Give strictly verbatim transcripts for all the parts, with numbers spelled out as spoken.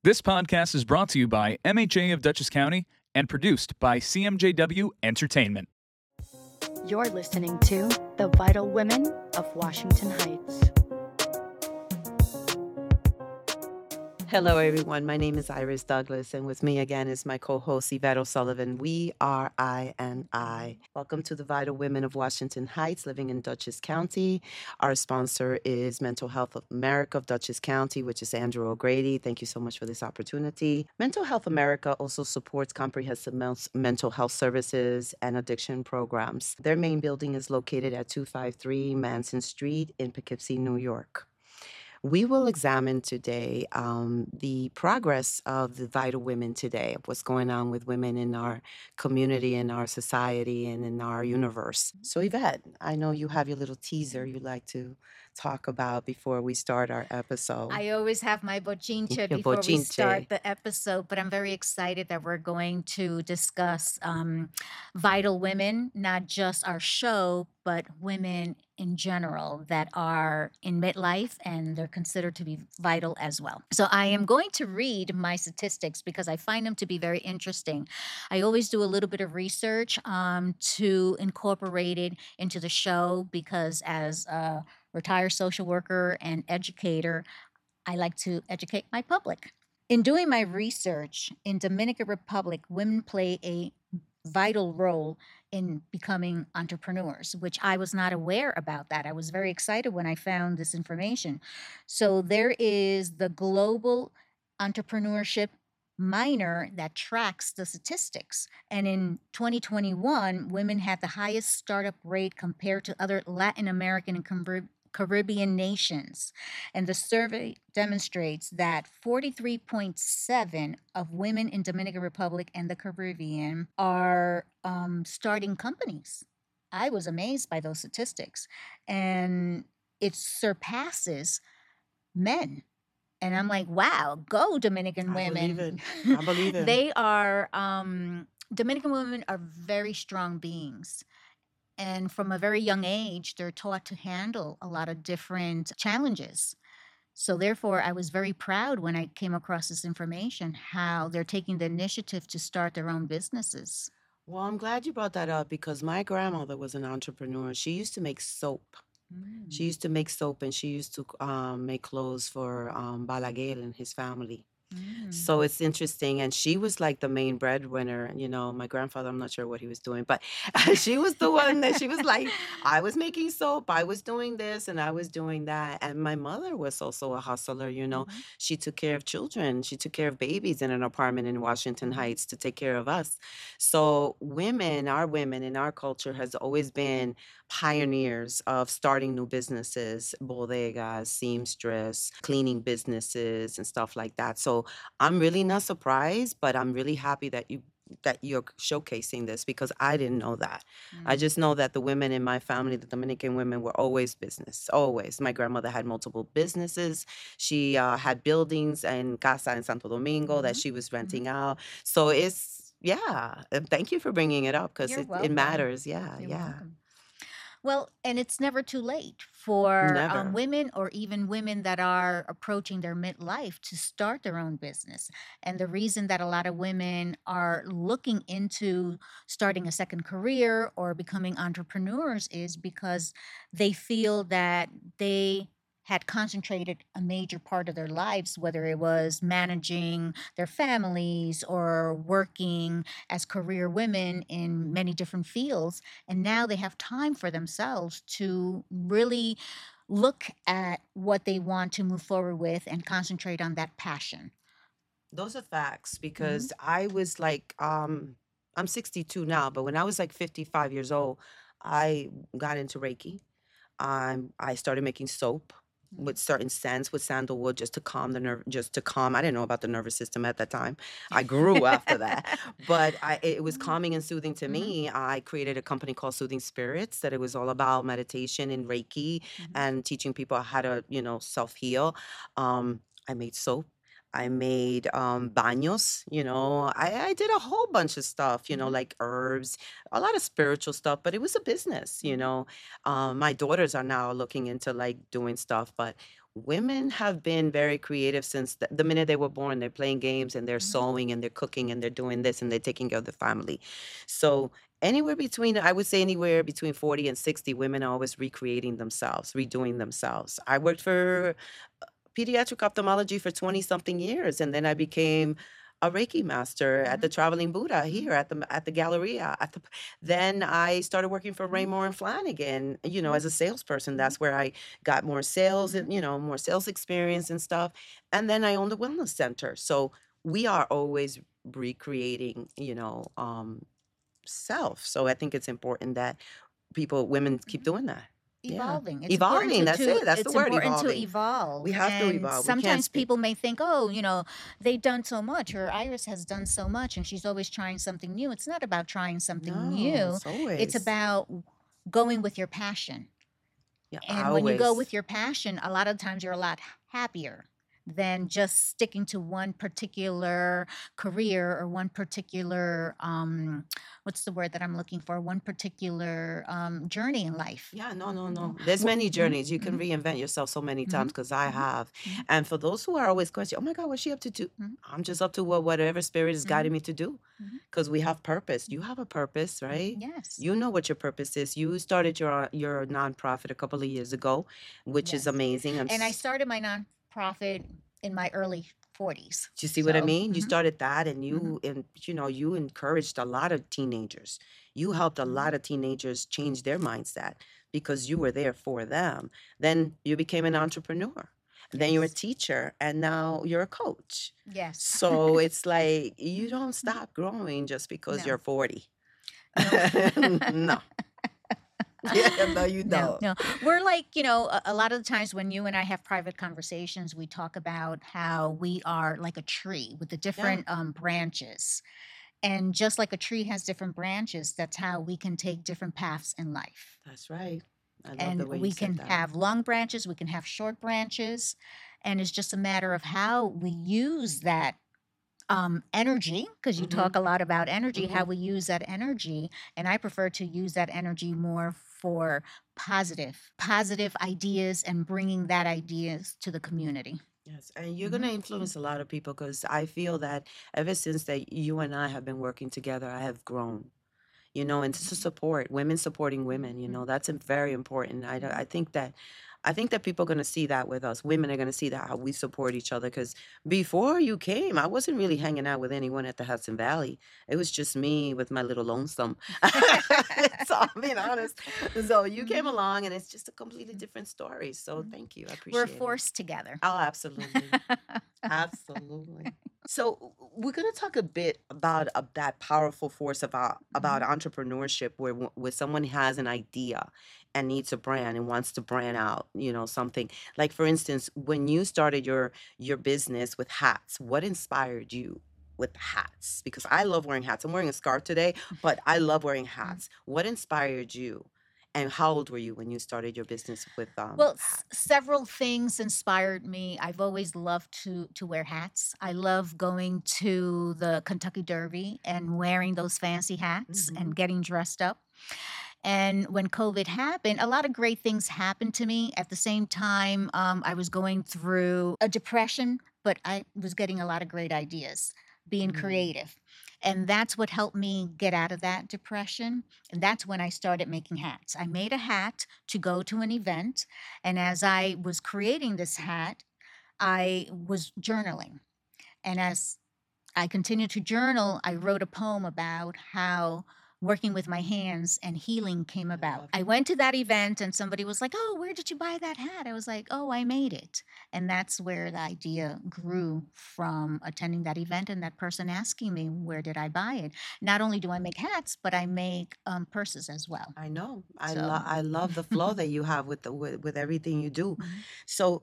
This podcast is brought to you by M H A of Dutchess County and produced by C M J W Entertainment. You're listening to The Vital Women of Washington Heights. Hello, everyone. My name is Iris Douglas, and with me again is my co-host, Yvette O'Sullivan. We are I and I. Welcome to the Vital Women of Washington Heights, living in Dutchess County. Our sponsor is Mental Health of America of Dutchess County, which is Andrew O'Grady. Thank you so much for this opportunity. Mental Health America also supports comprehensive mental health services and addiction programs. Their main building is located at two fifty-three Manson Street in Poughkeepsie, New York. We will examine today um, the progress of the Vital Women today, of what's going on with women in our community, in our society, and in our universe. So, Yvette, I know you have your little teaser you'd like to talk about before we start our episode. I always have my bochinche Your before we bochinche. start the episode, but I'm very excited that we're going to discuss um, Vital Women, not just our show, but women in general that are in midlife and they're considered to be vital as well. So I am going to read my statistics because I find them to be very interesting. I always do a little bit of research um, to incorporate it into the show because as a retired social worker and educator, I like to educate my public. In doing my research in Dominican Republic, women play a vital role in becoming entrepreneurs, which I was not aware about that. I was very excited when I found this information. So there is the Global Entrepreneurship Minor that tracks the statistics. And in twenty twenty-one, women had the highest startup rate compared to other Latin American and Carib- Caribbean nations. And the survey demonstrates that forty-three point seven of women in Dominican Republic and the Caribbean are um, starting companies. I was amazed by those statistics. And it surpasses men. And I'm like, wow, go Dominican I women. believe it. I believe it. They are, um, Dominican women are very strong beings. And from a very young age, they're taught to handle a lot of different challenges. So therefore, I was very proud when I came across this information, how they're taking the initiative to start their own businesses. Well, I'm glad you brought that up because my grandmother was an entrepreneur. She used to make soap. She used to make soap and she used to um, make clothes for um, Balaguer and his family. Mm. So it's interesting. And she was like the main breadwinner. You know, my grandfather, I'm not sure what he was doing, but she was the one that she was like, I was making soap, I was doing this, and I was doing that. And my mother was also a hustler, you know. Mhm. She took care of children. She took care of babies in an apartment in Washington Heights to take care of us. So women, our women in our culture has always been pioneers of starting new businesses, bodegas, seamstress, cleaning businesses and stuff like that. So I'm really not surprised, but I'm really happy that you that you're showcasing this because I didn't know that. I Mm. just know that the women in my family, the Dominican women, were always business, always. My grandmother had multiple businesses. She uh, had buildings and casa in Santo Domingo that Mhm. she was renting out. So it's, yeah, uh, thank you for bringing it up because You're it, it welcome. matters. Yeah, You're yeah. welcome. Well, and it's never too late for um, Never. women or even women that are approaching their midlife to start their own business. And the reason that a lot of women are looking into starting a second career or becoming entrepreneurs is because they feel that they had concentrated a major part of their lives, whether it was managing their families or working as career women in many different fields. And now they have time for themselves to really look at what they want to move forward with and concentrate on that passion. Those are facts Mhm. because I was like, um, I'm sixty-two now, but when I was like fifty-five years old, I got into Reiki. Um, I started making soap with certain scents with sandalwood just to calm the nerve, just to calm. I didn't know about the nervous system at that time. I grew after that, but I, it was calming and soothing to Mhm. me. I created a company called Soothing Spirits that it was all about meditation and Reiki Mhm. and teaching people how to, you know, self heal. Um, I made soap. I made um, baños, you know. I, I did a whole bunch of stuff, you know, Mhm. like herbs, a lot of spiritual stuff, but it was a business, you Mhm. know. Um, my daughters are now looking into like doing stuff, but women have been very creative since the, the minute they were born. They're playing games and they're Mhm. sewing and they're cooking and they're doing this and they're taking care of the family. So anywhere between, I would say anywhere between forty and sixty women are always recreating themselves, redoing themselves. I worked for pediatric ophthalmology for twenty something years. And then I became a Reiki master at the Mhm. Traveling Buddha here at the at the Galleria. At the, then I started working for Mhm. Raymore and Flanagan, you know, Mhm. as a salesperson. Mhm. That's where I got more sales Mhm. and, you know, more sales experience and stuff. And then I owned a wellness center. So we are always recreating, you know, um, self. So I think it's important that people, women keep Mhm. doing that. Yeah. Evolving. It's important Evolving. to That's to it. That's the it's word, important to evolving. We evolve. have to And evolve. We can't sometimes stay. people may think, oh, you know, they've done so much, or Iris has done so much, and she's always trying something new. It's not about trying something No, new. it's It's always. about going with your passion. Yeah, And when you go always. with your passion, a lot of times you're a lot happier than just sticking to one particular career or one particular um what's the word that I'm looking for? One particular um journey in life. Yeah, no, no, You know? no. There's Wh- many mhm, journeys. You can mhm, reinvent yourself so many times mhm, because I mhm, have. mhm, And for those who are always questioning, oh my God, what's she up to do? mhm, I'm just up to what whatever spirit is mhm, guiding me to do. mhm, Because we have purpose. You mhm. have a purpose, right? Yes. You know what your purpose is. You started your your nonprofit a couple of years ago, which is Yes. amazing. I'm And I s- started my nonprofit in my early forties. Do you see what I So, mean? You mhm, started that and mhm, you and you know, you encouraged a lot of teenagers. You helped a mhm. lot of teenagers change their mindset because you were there for them. Then you became an entrepreneur. Then you're a Yes. teacher and now you're a coach. Yes. So it's like you don't Mhm. stop growing just because No. you're forty. No. No. Yeah, no, you No, don't. no. We're like, you know, a, a lot of the times when you and I have private conversations, we talk about how we are like a tree with the Yeah, different um, branches. And just like a tree has different branches, that's how we can take different paths in life. that's right. I love And the way you we said can that. have long branches, we can have short branches. And it's just a matter of how we use that um, energy, because you Mm-hmm. talk a lot about energy, Mm-hmm. how we use that energy. And I prefer to use that energy more for positive, positive ideas and bringing that ideas to the community. Yes, and you're going Hmm. to influence a lot of people because I feel that ever since that you and I have been working together, I have grown, you know, and to support women supporting women, you know, that's im- very important. I, don't- I think that I think that people are going to see that with us. Women are going to see that how we support each other because before you came, I wasn't really hanging out with anyone at the Hudson Valley. It was just me with my little lonesome. So I'm being honest. So you came Mhm. along and it's just a completely different story. So thank you. I We're appreciate it. forced together. Oh, absolutely. Absolutely. So w- we're going to talk a bit about uh, that powerful force about about Mhm. entrepreneurship, where w- where someone has an idea and needs a brand and wants to brand out, you know, something. Like for instance, when you started your your business with hats, what inspired you with hats? Because I love wearing hats. I'm wearing a scarf today, but I love wearing Mhm. hats. What inspired you? And how old were you when you started your business with um Well, s- hats? several things inspired me. I've always loved to to wear hats. I love going to the Kentucky Derby and wearing those fancy hats Hmm. and getting dressed up. And when COVID happened, a lot of great things happened to me. At the same time, um, I was going through a depression, but I was getting a lot of great ideas, being Mm. creative. And that's what helped me get out of that depression. And that's when I started making hats. I made a hat to go to an event. And as I was creating this hat, I was journaling. And as I continued to journal. I wrote a poem about how working with my hands and healing came I about. love I it. went to that event and somebody was like, "Oh, where did you buy that hat?" I was like, "Oh, I made it." And that's where the idea grew from attending that event and that person asking me, "Where did I buy it?" Not only do I make hats, but I make um, purses as well. I know. I love So, I love the flow that you have with the with, with everything you do. mhm, So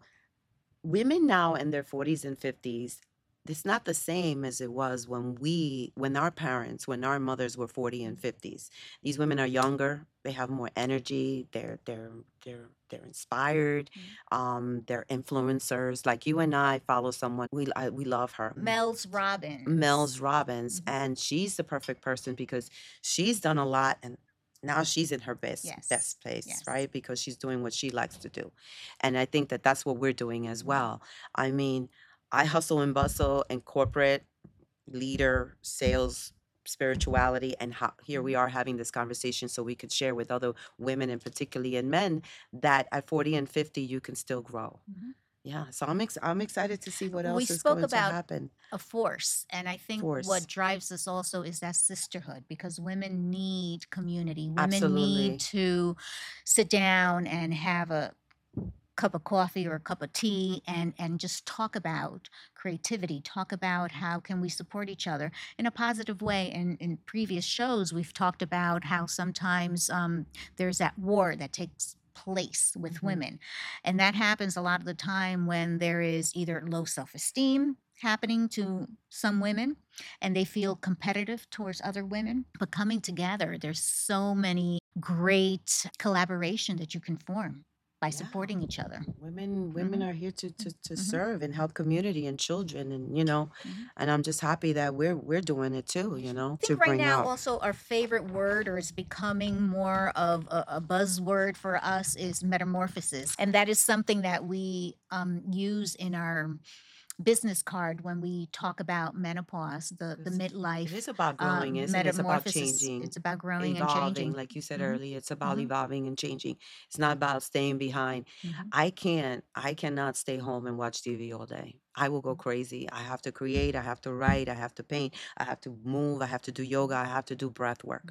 women now in their forties and fifties, it's not the same as it was when we when our parents, when our mothers were forty and fifties. These women are younger, they have more energy, they're they're they're they're inspired, mhm. um, they're influencers. Like you and I follow someone, we I, we love her. Mel's Robbins. Mel's Robbins, Mhm, and she's the perfect person because she's done a lot and now she's in her best Yes. best place, Yes. right? Because she's doing what she likes to do. And I think that that's what we're doing as well. I mean, I hustle and bustle in corporate, leader, sales, spirituality, and how here we are having this conversation so we could share with other women and particularly in men that at forty and fifty you can still grow. Mhm. Yeah, so I'm ex- I'm excited to see what We else is spoke going to about happen. a force, and I think Force. what drives us also is that sisterhood, because women need community. Women Absolutely. need to sit down and have a cup of coffee or a cup of tea and and just talk about creativity, talk about how can we support each other in a positive way. And in previous shows we've talked about how sometimes um, there's that war that takes place with Mhm. women, and that happens a lot of the time when there is either low self-esteem happening to some women and they feel competitive towards other women. But coming together, there's so many great collaboration that you can form by Yeah. supporting each other. Women women Mhm. are here to to, to Mhm. serve and help community and children, and you know, Mhm. and I'm just happy that we're we're doing it too, you know, I to think right bring now out. also our favorite word, or is becoming more of a, a buzzword for us, is metamorphosis. And that is something that we um, use in our business card when we talk about menopause, the, the It's- It midlife is about uh, growing, isn't it? It's about metamorphosis. changing, It's about growing and evolving, changing. like you said Mhm. earlier. It's about Mhm. evolving and changing. It's not about staying behind. Mhm. I can't, I cannot stay home and watch T V all day. I will go crazy. I have to create, I have to write, I have to paint, I have to move, I have to do yoga, I have to do breath work.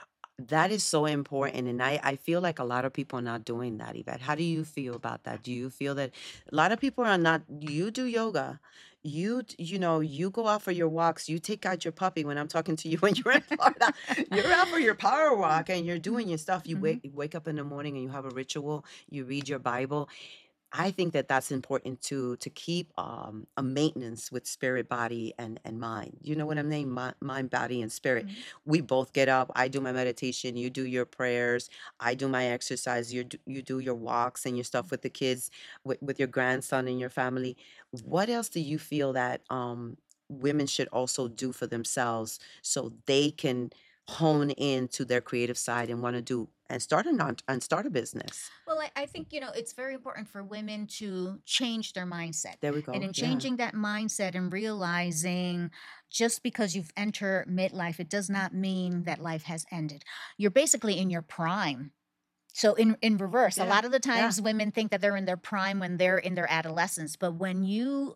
That is so important. And I, I feel like a lot of people are not doing that, Yvette. How do you feel about that? Do you feel that a lot of people are not, you do yoga, you, d- you know, you go out for your walks, you take out your puppy when I'm talking to you when you're in Florida, you're out for your power walk and you're doing your stuff. You Mhm. wake, you wake up in the morning and you have a ritual, you read your Bible. I think that that's important to to keep um, a maintenance with spirit, body, and and mind. You know what I mean? Mi- Mind, body, and spirit. Mhm. We both get up. I do my meditation. You do your prayers. I do my exercise. You do, you do your walks and your stuff with the kids, with with your grandson and your family. What else do you feel that um, women should also do for themselves so they can hone into their creative side and want to do and start a non and start a business? Well, I, I think, you know, it's very important for women to change their mindset. There we And go. in Yeah. changing that mindset and realizing just because you've entered midlife, it does not mean that life has ended. You're basically in your prime. So in in reverse, a Yeah. lot of the Yeah. times women think that they're in their prime when they're in their adolescence. But when you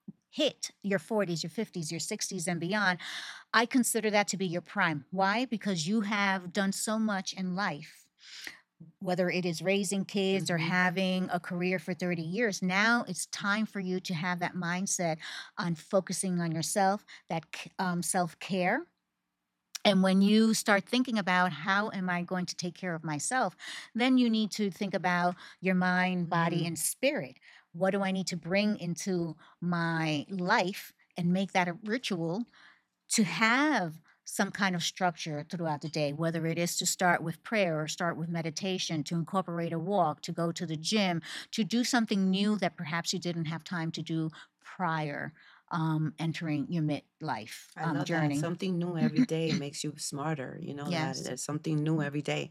hit your forties, your fifties, your sixties, and beyond, I consider that to be your prime. Why? Because you have done so much in life, whether it is raising kids or Mhm. having a career for thirty years. Now it's time for you to have that mindset on focusing on yourself, that c- um, self care. And when you start thinking about how am I going to take care of myself, then you need to think about your mind, body, Mhm. and spirit. What do I need to bring into my life and make that a ritual to have some kind of structure throughout the day, whether it is to start with prayer or start with meditation, to incorporate a walk, to go to the gym, to do something new that perhaps you didn't have time to do prior um, entering your midlife I um, love that. journey. Something new every day makes you smarter. You know that Yes. there's something new every day.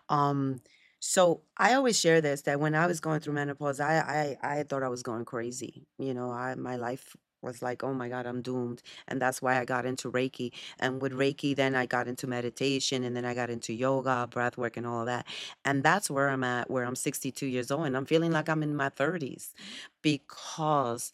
Um, so I always share this that when I was going through menopause, I I I thought I was going crazy. You know, I my life was like, oh my God, I'm doomed. And that's why I got into Reiki. And with Reiki, then I got into meditation and then I got into yoga, breath work, and all of that. And that's where I'm at, where I'm sixty-two years old and I'm feeling like I'm in my thirties because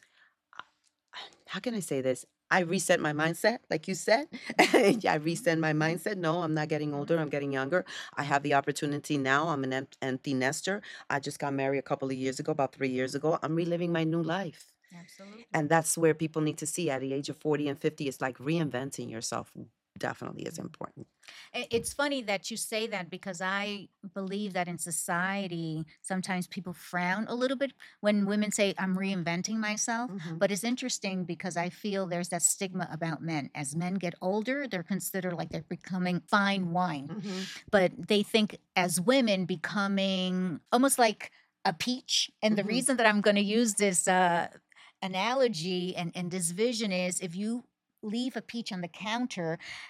how can I say this? I reset my mindset, like you said. Yeah, I reset my mindset. No, I'm not getting older. I'm getting younger. I have the opportunity now. I'm an em- empty nester. I just got married a couple of years ago, about three years ago. I'm reliving my new life. Absolutely. And that's where people need to see at the age of forty and fifty. It's like reinventing yourself definitely is important. I- It's funny that you say that, because I believe that in society, sometimes people frown a little bit when women say, I'm reinventing myself. Mhm. But it's interesting because I feel there's that stigma about men. As men get older, they're considered like they're becoming fine wine. Mhm. But they think as women becoming almost like a peach. And the Mhm. reason that I'm going to use this uh, analogy and, and this vision is, if you leave a peach on the counter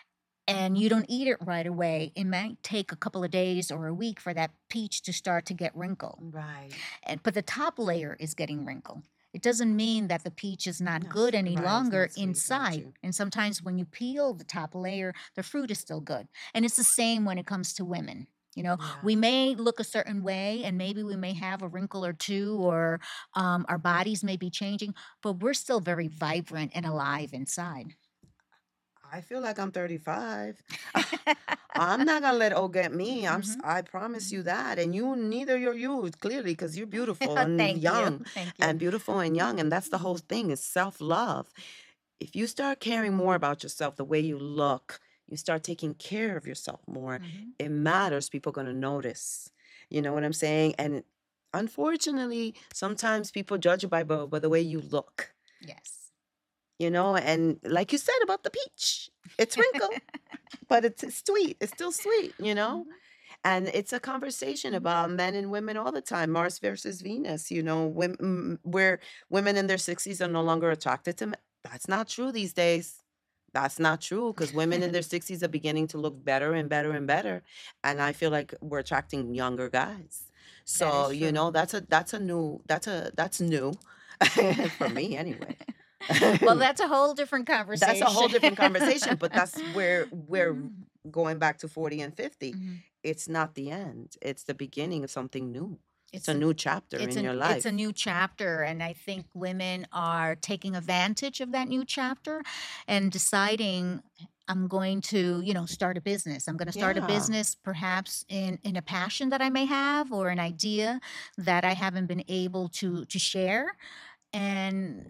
and you don't eat it right away, it might take a couple of days or a week for that peach to start to get wrinkled. Right. And, but the top layer is getting wrinkled. It doesn't mean that the peach is not No, good any right, it's longer not sweet, very inside. true. And sometimes when you peel the top layer, the fruit is still good. And it's the same when it comes to women. You know, Yeah. we may look a certain way and maybe we may have a wrinkle or two, or um, our bodies may be changing, but we're still very vibrant and alive inside. I feel like I'm thirty-five. I'm not gonna let old get me. I'm. s- Mhm. I promise you that, and you neither. You're you clearly because you're beautiful and Thank you. young, Thank you. and beautiful and young, and that's the whole thing. Is self love. If you start caring more about yourself, the way you look, you start taking care of yourself more. Mhm. It matters. People are gonna notice. You know what I'm saying? And unfortunately, sometimes people judge you by by by the way you look. Yes. You know, and like you said about the peach, it's wrinkled, but it's, it's sweet. It's still sweet, you know? Mhm. And it's a conversation about men and women all the time, Mars versus Venus, you know, women, where women in their sixties are no longer attracted to men. That's not true these days. That's not true because women in their sixties are beginning to look better and better and better. And I feel like we're attracting younger guys. That So, is you true. know, that's a that's a new that's a that's new for me anyway. Well, that's a whole different That's conversation. a whole different conversation, but that's where we're Mhm. going back to forty and fifty. Mhm. It's not the end. It's the beginning of something new. It's It's a a new chapter it's in an your it's a life. new chapter, and I think women are taking advantage of that new chapter and deciding I'm going to, you know, start a business. I'm going to start a Yeah, business perhaps in in a passion that I may have or an idea that I haven't been able to to share. And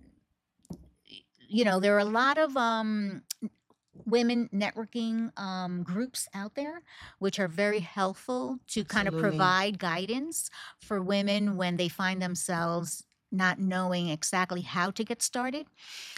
you know, there are a lot of um women networking um, groups out there, which are very helpful to kind of absolutely. provide guidance for women when they find themselves not knowing exactly how to get started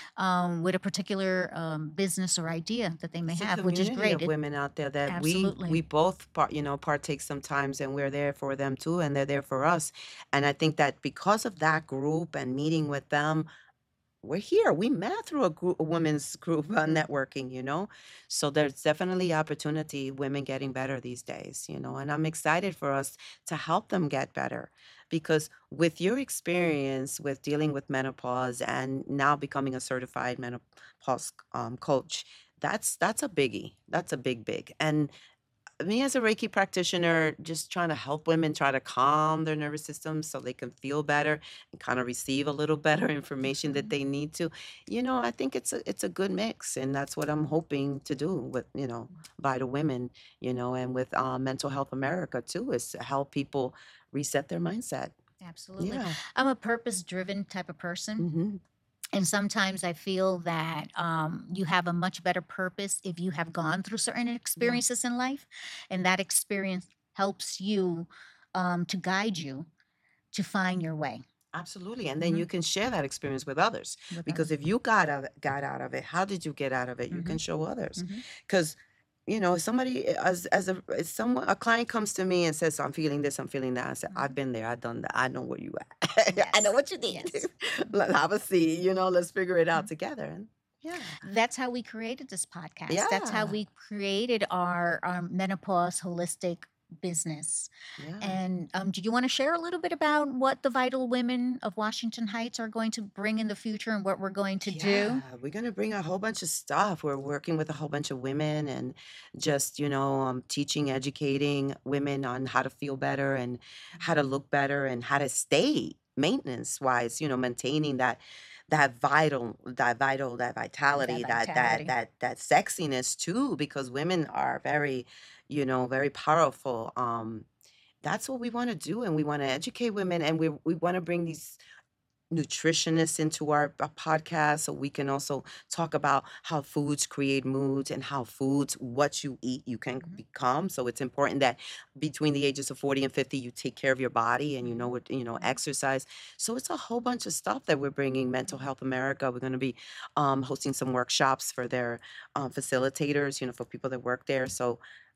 um, with a particular um, business or idea that they may It's a have, which is community great. of It, women out there that we absolutely. we both part, you know, partake sometimes, and we're there for them too, and they're there for us. And I think that because of that group and meeting with them, we're here. We met through a group, a women's group uh, networking, you know. So there's definitely opportunity, women getting better these days, you know. And I'm excited for us to help them get better, because with your experience with dealing with menopause and now becoming a certified menopause um, coach, that's that's a biggie. That's a big, big. And me as a Reiki practitioner, just trying to help women try to calm their nervous system so they can feel better and kind of receive a little better information that Mhm. they need to. You know, I think it's a it's a good mix, and that's what I'm hoping to do with you know Vital Women, you know, and with uh, Mental Health America too, is to help people reset their mindset. Absolutely. Yeah. I'm a purpose driven type of person. hmm And sometimes I feel that um, you have a much better purpose if you have gone through certain Yeah. experiences in life, and that experience helps you um, to guide you to find your way Absolutely. And then hmm you can share that experience with others. with Because others. if you got out, got out of it, how did you get out of it? You hmm can show others. hmm Because, you know, somebody as as a as someone a client comes to me and says, I'm feeling this, I'm feeling that. I said, I've hmm been there, I've done that. I know where you at. I know Yes. what you need. Yes. Let's have a seat, you know, let's figure it out Mhm. together. And yeah. That's how we created this podcast. That's how Yeah. we created our, our menopause holistic business. Yeah. And um, do you want to share a little bit about what the Vital Women of Washington Heights are going to bring in the future and what we're going to do? Yeah, we're gonna bring a whole bunch of stuff. We're working with a whole bunch of women and just, you know, um, teaching, educating women on how to feel better and how to look better and how to stay maintenance wise, you know, maintaining that that vital, that vital, that That vitality, that that vitality. that that sexiness too, because women are very, you know, very powerful. Um, that's what we want to do, and we want to educate women, and we we want to bring these nutritionists into our uh, podcast so we can also talk about how foods create moods and how foods what you eat you can hmm become. So it's important that between the ages of forty and fifty you take care of your body and you know hmm what you know hmm exercise. So it's a whole bunch of stuff that we're bringing. Mental Health America, we're going to be um, hosting some workshops for their um, facilitators, you know, for people that work there. So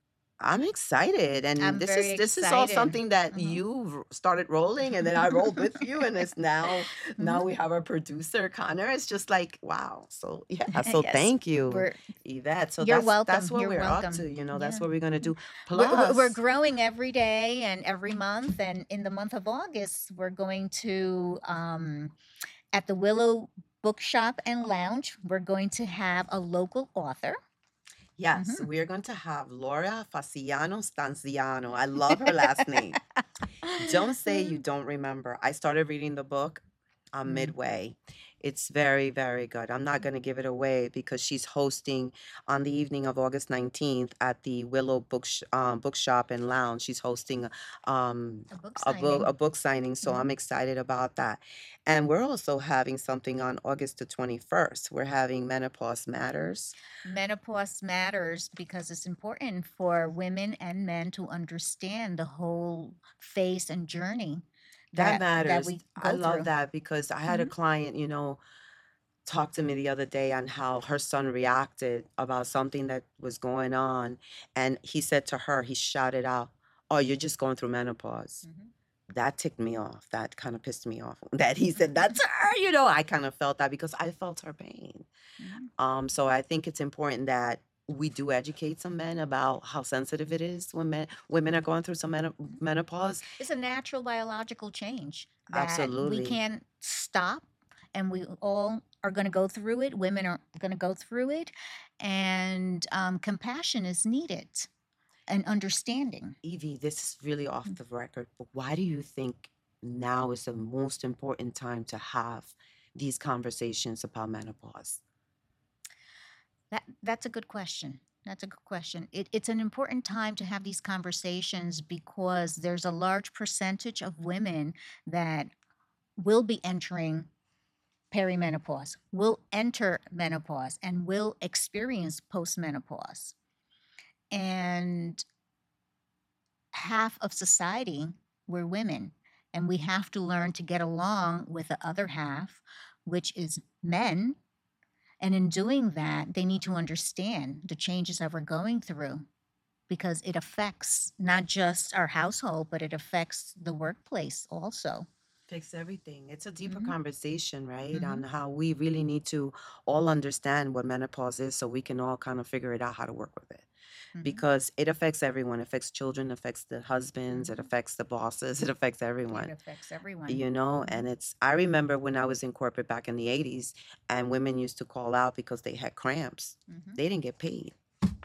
I'm excited, and I'm this very is this is all excited. something that Mhm. you r- started rolling, and then I rolled with you, and it's now now Mhm. we have our producer Connor. It's just like wow. So yeah, so Yes, thank you, we're Yvette. So you're that's that's welcome. what You're we're up welcome. to. You know, that's Yeah. what we're gonna do. We're, we're we're Plus, growing every day and every month. And in the month of August, we're going to, um, at the Willow Bookshop and Lounge, we're going to have a local author. yes, Mhm. we're going to have Laura Faciano Stanziano. I love her last name. Don't say you don't remember. I started reading the book um, Mm. midway. It's very, very good. I'm not going to give it away because she's hosting on the evening of August nineteenth at the Willow Book sh- um, Bookshop and Lounge. She's hosting um, A book a book a signing. book signing, so Mhm. I'm excited about that. And we're also having something on August the twenty-first. We're having Menopause Matters. Menopause matters because it's important for women and men to understand the whole phase and journey That that that matters. we I go love through. that because I had a Mhm. client, you know, talked to me the other day on how her son reacted about something that was going on. And he said to her, he shouted out, "Oh, you're just going through menopause." Mhm. That ticked me off. That kind of pissed me off. That he said that to her, you know, I kind of felt that because I felt her pain. Mhm. Um, so I think it's important that we do educate some men about how sensitive it is when men, women are going through some meno- menopause. It's a natural biological change that we Absolutely. can't stop, and we all are going to go through it. Women are going to go through it, and um, compassion is needed and understanding. Evie, this is really off the record, but why do you think now is the most important time to have these conversations about menopause? That that's a good question. That's a good question. It, it's an important time to have these conversations because there's a large percentage of women that will be entering perimenopause, will enter menopause, and will experience postmenopause. And half of society, we're women, and we have to learn to get along with the other half, which is men. And in doing that, they need to understand the changes that we're going through because it affects not just our household, but it affects the workplace also. Fix everything. It's a deeper Mhm. conversation, right? On Mhm. how we really need to all understand what menopause is so we can all kind of figure it out how to work with it. Mhm. Because it affects everyone. It affects children, it affects the husbands, it Mhm. affects the bosses, it affects It everyone. affects everyone. You know, and Mhm. it's I remember when I was in corporate back in the eighties and women used to call out because they had cramps. Mhm. They didn't get paid.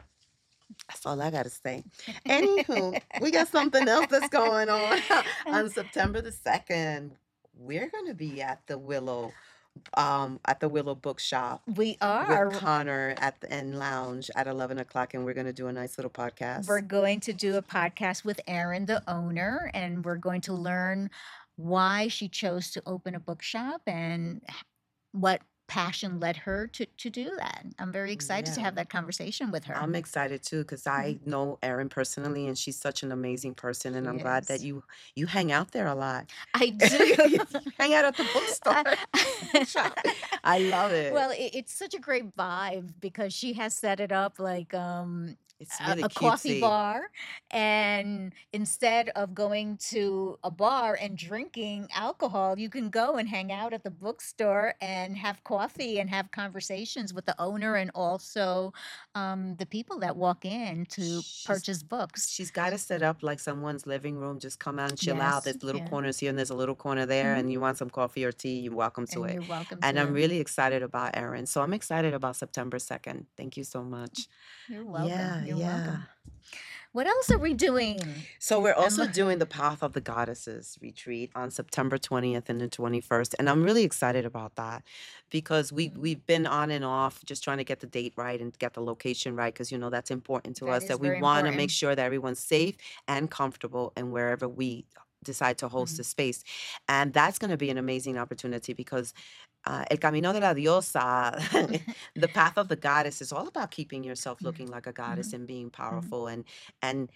That's all I gotta say. Anywho, we got something else that's going on. On September the second, we're gonna be at the Willow, um, at the Willow Bookshop We with are. Connor at the End Lounge at eleven o'clock, and we're gonna do a nice little We're podcast. going to do a podcast with Erin, the owner, and we're going to learn why she chose to open a bookshop and h- what passion led her to, to do that. I'm very excited to Yeah. have that conversation with her. I'm excited too because Mhm. I know Erin personally, and she's such an amazing person. And She I'm glad that is. you you hang out there a lot. I You do. hang out at the bookstore, bookshop. I love it. Well, it, it's such a great vibe because she has set it up like um, It's a, really a coffee cutesy. bar. And instead of going to a bar and drinking alcohol, you can go and hang out at the bookstore and have coffee and have conversations with the owner and also um, the people that walk in to She's purchase books. she's got it set up like someone's living room. Just come out and chill out. Yes. There's little Yeah. corners here and there's a little corner there, Mhm. and you want some coffee or tea, you're welcome to And it. you're welcome And I'm to. really excited about Erin. So I'm excited about September second. Thank you so much. You're welcome. Yeah, You're yeah. welcome. What else are we doing? So we're I'm also lo- doing the Path of the Goddesses retreat on September twentieth and the twenty-first, and I'm really excited about that because we Mhm. we've been on and off just trying to get the date right and get the location right because you know that's important to That us is that we very want to make important. sure that everyone's safe and comfortable and wherever we decide to host Mhm. a space. And that's going to be an amazing opportunity because uh, El Camino de la Diosa, the path of the goddess is all about keeping yourself Mhm. looking like a goddess Mhm. and being Mhm. powerful and and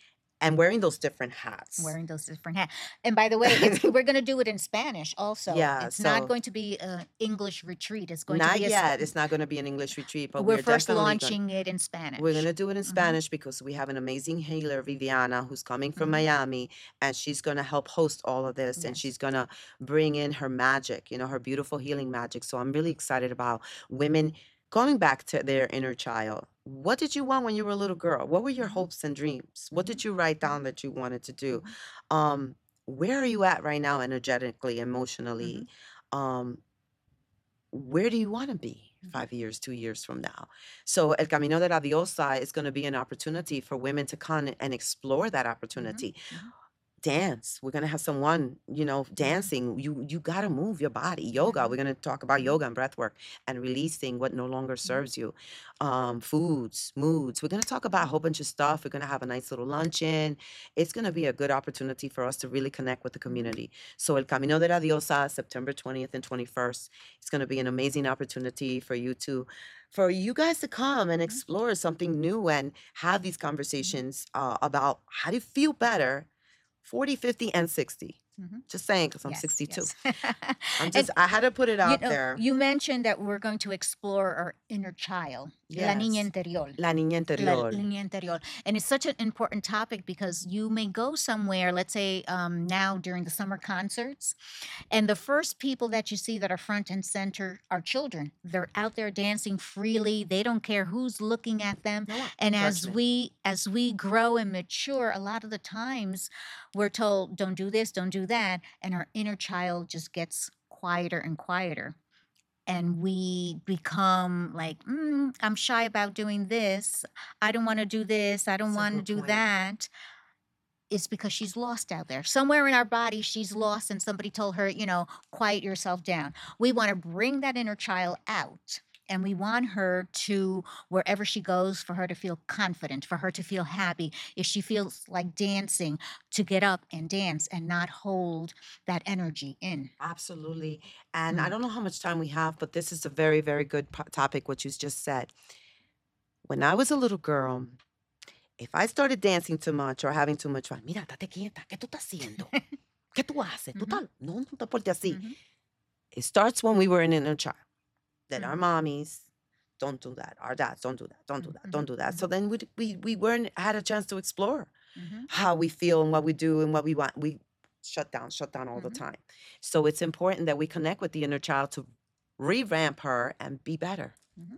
and wearing those different hats. Wearing those different hats. And by the way, it's, we're going to do it in Spanish also. Yeah, it's so- not going to be an English retreat. It's going Not to be a, yet. It's not going to be an English retreat, but we're we're, first definitely launching it in Spanish. Gonna, we're going to do it in Mhm. Spanish because we have an amazing healer, Viviana, who's coming from Mhm. Miami, and she's going to help host all of this, and Yes. she's going to bring in her magic, you know, her beautiful healing magic. So I'm really excited about women going back to their inner child. What did you want when you were a little girl? What were your Mhm. hopes and dreams? What did you write down that you wanted to do? Mhm. Um, where are you at right now, energetically, emotionally? Um, where do you want to be Mhm. five years, two years from now? So El Camino de la Diosa is going to be an opportunity for women to come and explore that opportunity. Mhm. Dance. We're going to have someone, you know, dancing. You you got to move your body. Yoga. Mhm. We're going to talk about Mhm. yoga and breath work and releasing what no longer serves you. Um, foods, moods. We're going to talk about a whole bunch of stuff. We're going to have a nice little luncheon. It's going to be a good opportunity for us to really connect with the community. So El Camino de la Diosa, September twentieth and twenty-first. It's going to be an amazing opportunity for you to, for you guys to come and explore something new and have these conversations uh, about how to feel better forty, fifty, and sixty. Mhm. Just saying, because I'm Yes, sixty-two. yes. I'm And just, I had to put it you out know, there. you mentioned that we're going to explore our inner child, la niña Yes. interior. La niña La interior. niña interior. And it's such an important topic because you may go somewhere, let's say um, now during the summer concerts, and the first people that you see that are front and center are children. They're out there dancing freely. They don't care who's looking at them. No And as judgment. we as we grow and mature, a lot of the times we're told, don't do this, don't do that. And our inner child just gets quieter and quieter. And we become like, mm, I'm shy about doing this. I don't want to do this. I don't That's a want to good do point. that. It's because she's lost out there. Somewhere in our body, she's lost, and somebody told her, you know, quiet yourself down. We want to bring that inner child out. And we want her to, wherever she goes, for her to feel confident, for her to feel happy. If she feels like dancing, to get up and dance and not hold that energy in. Absolutely. And I Mm. don't know how much time we have, but this is a very, very good po- topic, what you just said. When I was a little girl, if I started dancing too much or having too much fun, mira, estate quieta, ¿qué tú estás haciendo? ¿Qué tú haces? ¿Tú Mhm. estás- No, no te portes así. Mhm. It starts when we were an inner child. That our Mhm. mommies don't do that. Our dads don't do that. Don't do that. Don't Mhm. do that. So then we d- we we weren't had a chance to explore Mhm. how we feel and what we do and what we want. We shut down, shut down all the Mhm. time. So it's important that we connect with the inner child to revamp her and be better.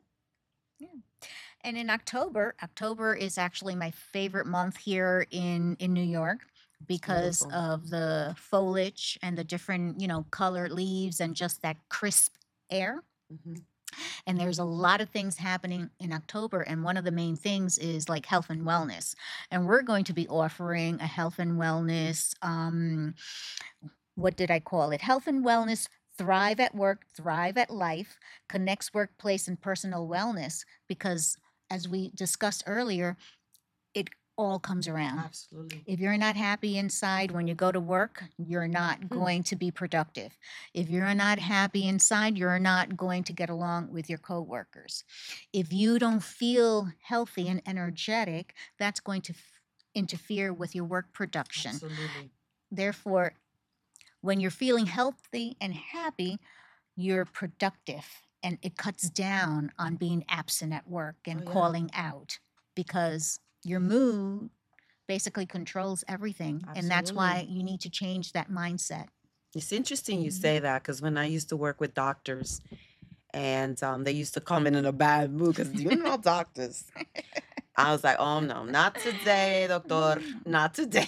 And in October, October is actually my favorite month here in in New York because Beautiful. of the foliage and the different, you know, colored leaves and just that crisp air. Mhm. And there's a lot of things happening in October. And one of the main things is like health and wellness. And we're going to be offering a health and wellness, um, what did I call it? Health and wellness, thrive at work, thrive at life, connects workplace and personal wellness. Because as we discussed earlier, it all comes around. Absolutely. If you're not happy inside when you go to work, you're not going to be productive. If you're not happy inside, you're not going to get along with your coworkers. If you don't feel healthy and energetic, that's going to f- interfere with your work production. Absolutely. Therefore, when you're feeling healthy and happy, you're productive, and it cuts down on being absent at work and Oh, yeah. calling out, because your mood basically controls everything. And that's why you need to change that mindset. It's interesting you Mhm. say that because when I used to work with doctors and um, they used to come in in a bad mood because you know doctors. I was like, oh no, not today, doctor, not today,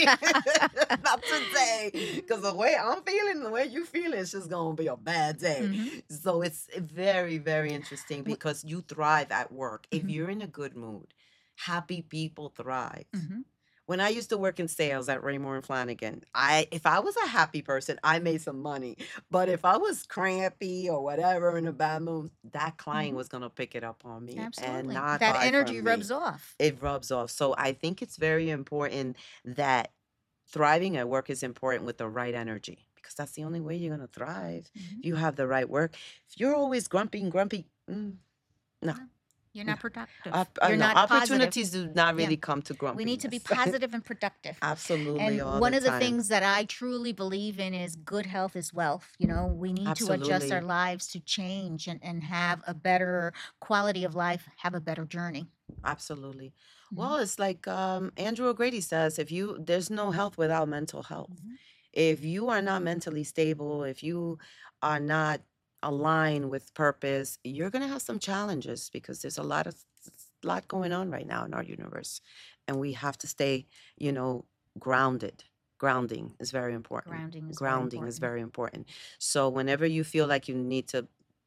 not today, because the way I'm feeling, the way you feeling, it's just gonna be a bad day. Mhm. So it's very, very interesting because you thrive at work. If Mhm. you're in a good mood, happy people thrive. Mhm. When I used to work in sales at Raymore and Flanagan, I if I was a happy person, I made some money. But if I was crampy or whatever in a bad mood, that client Mhm. was gonna pick it up on me and Absolutely. not That buy energy from me. rubs off. It rubs off. So I think it's very important that thriving at work is important with the right energy because that's the only way you're gonna thrive. Mhm. If you have the right work. If you're always grumpy and grumpy, mm, no. No. you're not productive. Op- uh, You're no, not positive. opportunities do not Yeah. really come to grumpiness. We need to be positive and productive. Absolutely, And all one the of the time. things that I truly believe in is good health is wealth. You know, we need to adjust Absolutely. our lives to change and, and have a better quality of life, have a better journey. Absolutely. Mhm. Well, it's like um, Andrew O'Grady says, if you there's no health without mental health. Mhm. If you are not mentally stable, if you are not aligned with purpose, you're going to have some challenges because there's a lot of lot going on right now in our universe, and we have to stay, you know, grounded. Grounding is very important. Grounding is very Grounding is important. very important. So whenever you feel like you need to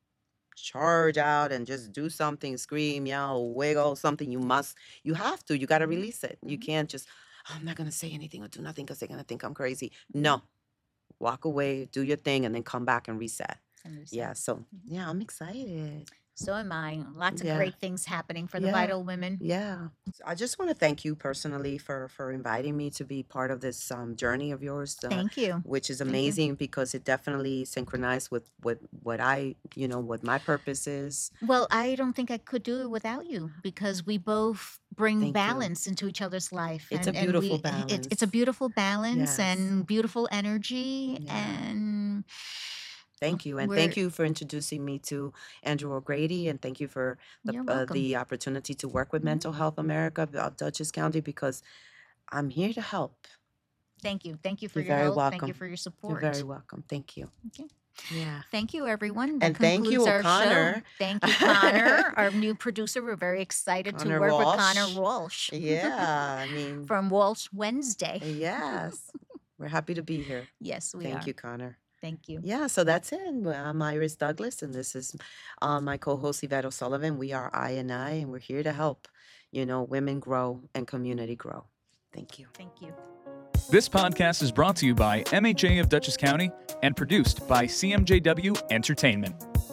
charge out and just do something, scream, yell, wiggle, something, you must, you have to, you got to Mhm. release it. You Mhm. can't just, "Oh, I'm not going to say anything or do nothing because they're going to think I'm crazy." No, walk away, do your thing, and then come back and reset. And reset. Yeah. So, Mhm. yeah, I'm excited. So am I. Lots of Yeah. great things happening for the Yeah. Vital Women. Yeah. So I just want to thank you personally for for inviting me to be part of this um, journey of yours, uh, Thank you. which is Thank you. amazing because it definitely synchronized with with what I, you know, what my purpose is. Well, I don't think I could do it without you because we both bring Thank you. balance into each other's life. It's a and, and beautiful we, It's, it's a balance. beautiful balance Yes. and beautiful energy. Yeah. And Thank you, and we're, thank you for introducing me to Andrew O'Grady, and thank you for the you're uh, welcome. the opportunity to work with Mhm. Mental Health America of Dutchess County because I'm here to help. Thank you. Thank you for You're your very help. Thank you welcome. for your You're support. very welcome. Thank you. Okay. Yeah. Thank you, everyone. That And thank concludes you, our show. Connor. Thank you, Connor, our new producer. We're very excited Connor to work with Connor Walsh. Walsh Yeah, I mean, from Walsh Wednesday. yes. We're happy to be here. Yes, we Thank are. you, Connor. Thank you. Yeah, so that's it. Well, I'm Iris Douglas, and this is uh, my co-host Yvette O'Sullivan. We are I and I, and we're here to help, you know, women grow and community grow. Thank you. Thank you. This podcast is brought to you by M H A of Dutchess County and produced by C M J W Entertainment.